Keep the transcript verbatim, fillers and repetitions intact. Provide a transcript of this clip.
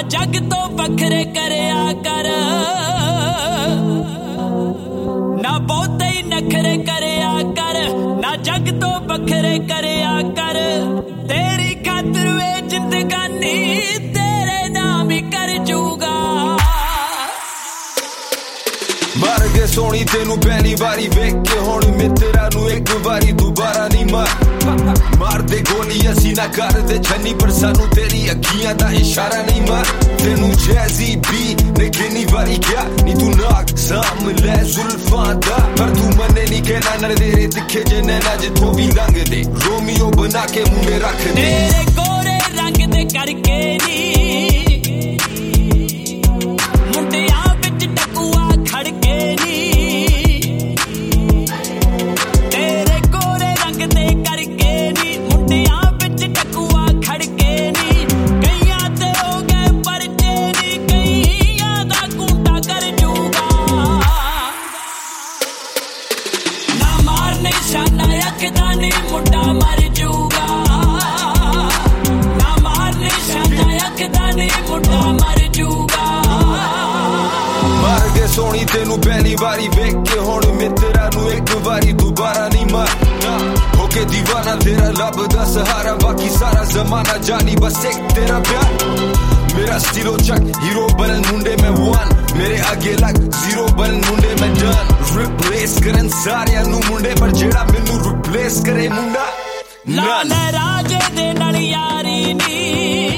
जग तो बखरे करया कर ना बहुते ही नखरे करया कर ना जग तो बखरे करया कर तेरी खातिर वे जिंदगानी तेरे नाम ही कर जूगा मर गए सोनी तेनू पहली बारी वेख के हुण मित्रा नू एक बारी दोबारा नहीं मार मार दे गोली असी ना कर दे छन्नी पर सानू तेरी अखियां दा इशारा नहीं मार तेनू जैसी भी ने किन्नी बारी क्या नी तू नाक साम ले जुल्फां दा पर तू मने नहीं कहना नज़रे दिखे जे नैना जिथों भी लंघ दे रोमियो बना के मुंडे रख दे तेरे गोरे रंग दे करके नी मुंडियां विच टकुआ खड़के नी तेरे गोरे रंग दे करके नी मुंडियां विच टकुआ खड़के नी कईयां ते हो गए परचे नी कईयां दा कूटा कर जूगा ना मार निशाना अखदा नी मुंडा मर जूगा ना मार निशाना अखदा नी मुंडा मर जूगा मर गए सोनी तेनू पहली बारी वेख के हुण मित्रा नू एक बारी दोबारा नहीं मार होके दीवाना तेरा लभदा सहारा बाकी सारा जमाना जानी बस एक तेरा प्यार मेरा स्टीलो चक हीरो बनन मुंडे में वन मेरे आगे लग जीरो बनन मुंडे में डन रिप्लेस करन सारियां नू मुंडे पर जेड़ा मैनू रिप्लेस करे मुंडा लाल राजे दे नाल यारी नी